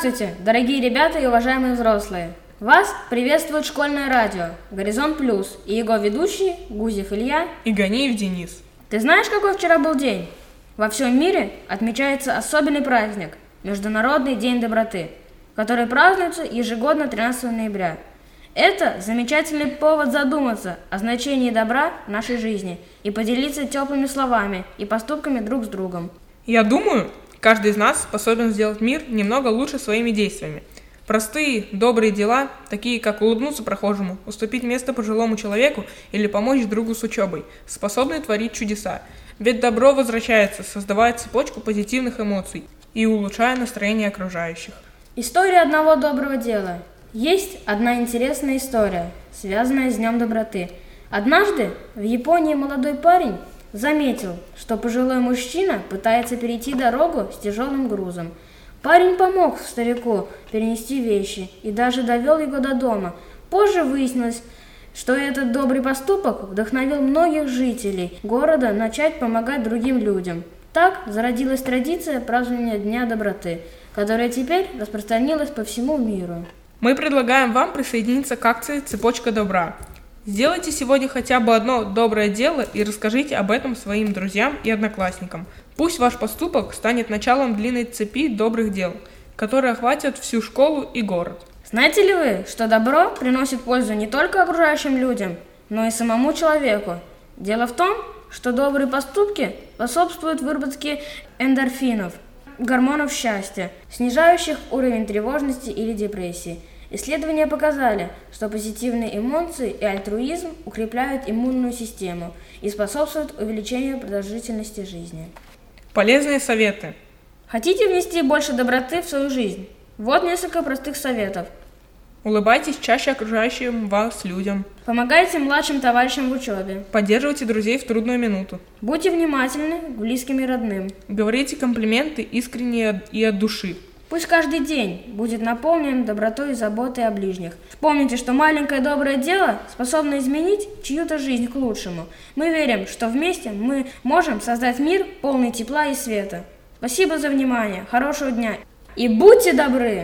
Здравствуйте, дорогие ребята и уважаемые взрослые! Вас приветствует школьное радио «Горизонт Плюс» и его ведущие Гузев Илья и Ганиев Денис. Ты знаешь, какой вчера был день? Во всем мире отмечается особенный праздник – Международный день доброты, который празднуется ежегодно 13 ноября. Это замечательный повод задуматься о значении добра в нашей жизни и поделиться теплыми словами и поступками друг с другом. Я думаю, каждый из нас способен сделать мир немного лучше своими действиями. Простые, добрые дела, такие как улыбнуться прохожему, уступить место пожилому человеку или помочь другу с учебой, способны творить чудеса. Ведь добро возвращается, создавая цепочку позитивных эмоций и улучшая настроение окружающих. История одного доброго дела. Есть одна интересная история, связанная с Днем доброты. Однажды в Японии молодой парень заметил, что пожилой мужчина пытается перейти дорогу с тяжелым грузом. Парень помог старику перенести вещи и даже довел его до дома. Позже выяснилось, что этот добрый поступок вдохновил многих жителей города начать помогать другим людям. Так зародилась традиция празднования Дня доброты, которая теперь распространилась по всему миру. Мы предлагаем вам присоединиться к акции «Цепочка добра». Сделайте сегодня хотя бы одно доброе дело и расскажите об этом своим друзьям и одноклассникам. Пусть ваш поступок станет началом длинной цепи добрых дел, которые охватят всю школу и город. Знаете ли вы, что добро приносит пользу не только окружающим людям, но и самому человеку? Дело в том, что добрые поступки способствуют выработке эндорфинов, гормонов счастья, снижающих уровень тревожности или депрессии. Исследования показали, что позитивные эмоции и альтруизм укрепляют иммунную систему и способствуют увеличению продолжительности жизни. Полезные советы. Хотите внести больше доброты в свою жизнь? Вот несколько простых советов. Улыбайтесь чаще окружающим вас людям. Помогайте младшим товарищам в учебе. Поддерживайте друзей в трудную минуту. Будьте внимательны к близким и родным. Говорите комплименты искренне и от души. Пусть каждый день будет наполнен добротой и заботой о ближних. Помните, что маленькое доброе дело способно изменить чью-то жизнь к лучшему. Мы верим, что вместе мы можем создать мир, полный тепла и света. Спасибо за внимание, хорошего дня и будьте добры!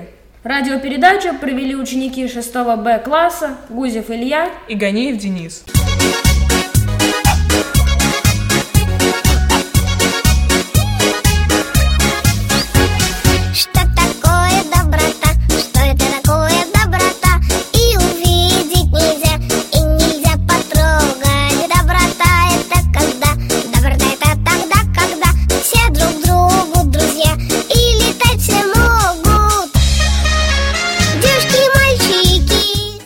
Радиопередачу провели ученики 6 Б класса Гузев Илья и Ганиев Денис.